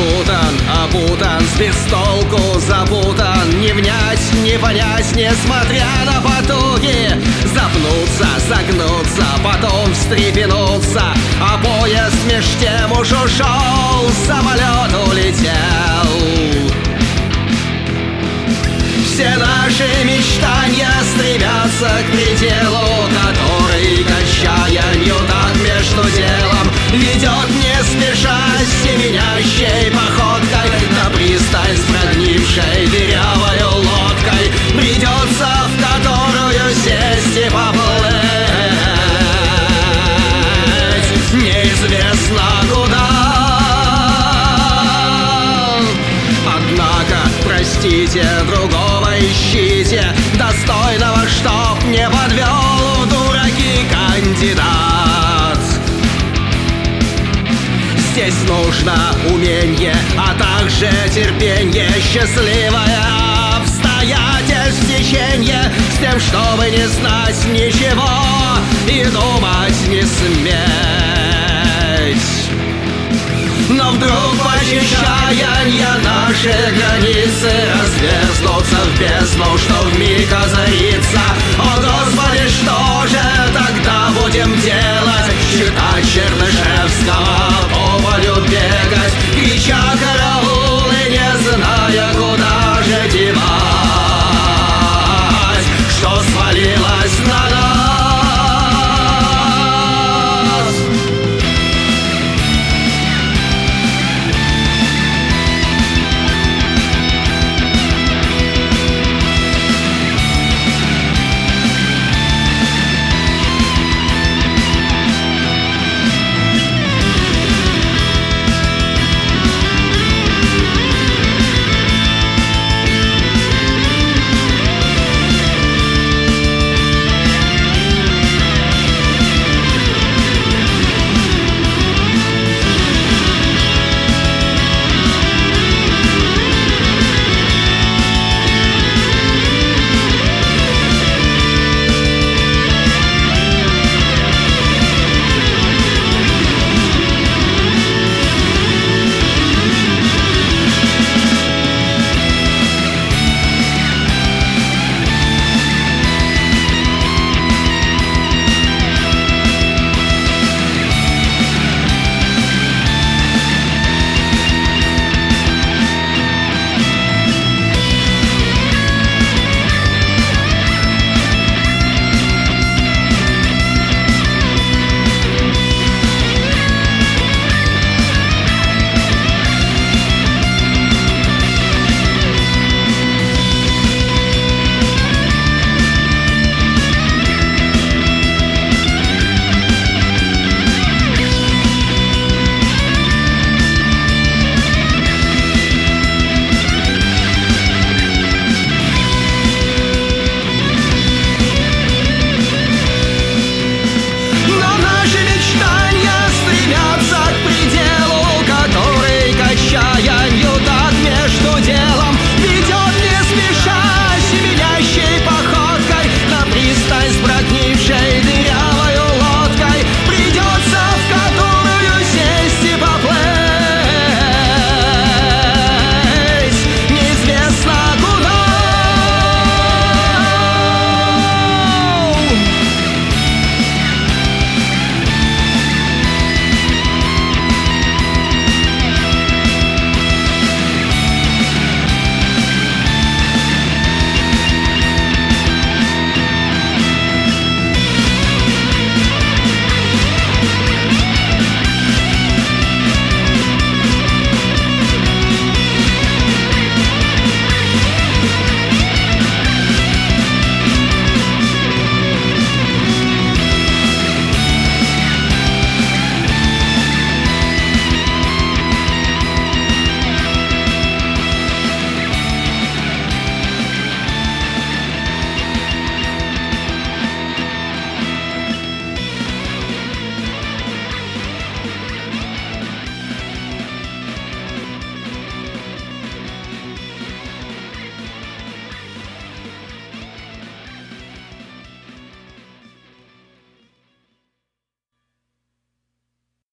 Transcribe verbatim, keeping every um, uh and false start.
Окутан, опутан, с бестолку запутан, не внять, не понять, несмотря на потуги. Запнуться, согнуться, потом встрепенуться, а поезд меж тем уж ушел, самолет улетел. Все наши мечтания стремятся к пределу, который, качая Ньютон между делом, ведет не спеша семенящей походкой на пристань с прогнившей дырявою лодкой. Придется в которую сесть и поплыть, неизвестно куда. Однако, простите, другого ищите, достойного, чтоб не подвел в дураки кандидат. Здесь нужно умение, а также терпенье, счастливое обстоятельств теченье, с тем, чтобы не знать ничего и думать не сметь. Но вдруг по чаяния наши границы разверзнутся в бездну, что вмиг озарится. О, Господи, что же тогда будем делать? Читать Чернышевского, по полю бегать,